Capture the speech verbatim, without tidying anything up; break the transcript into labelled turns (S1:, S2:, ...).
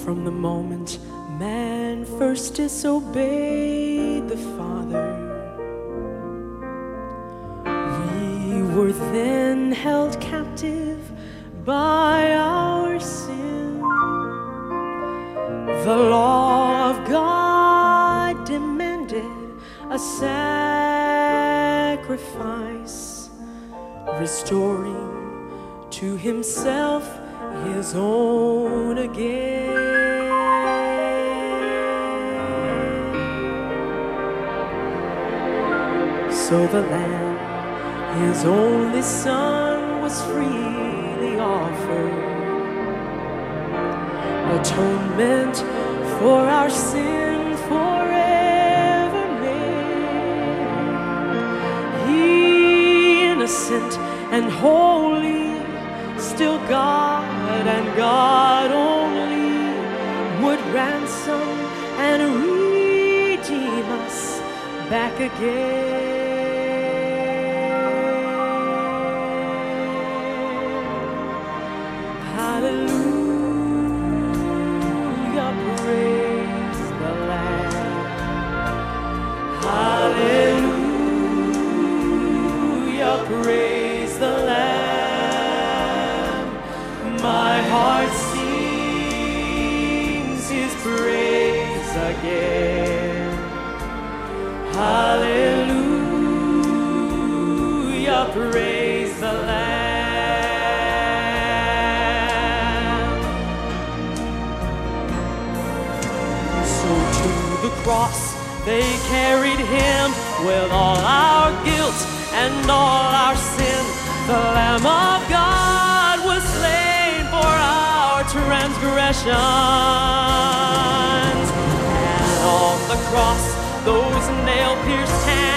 S1: From the moment man first disobeyed the Father, we were then held captive by our sin. The law of God demanded a sacrifice, restoring to himself his own again. So the Lamb, his only Son, was freely offered, atonement for our sin forever made. He, innocent and holy, still God and God only, would ransom and redeem us back again. Hallelujah, praise the Lamb. Hallelujah, praise the Lamb. My heart sings his praise again. Hallelujah, praise the Lamb. So to the cross they carried him with all our guilt and all our sin. The Lamb of God was slain for our transgressions. And on the cross, those nail-pierced hands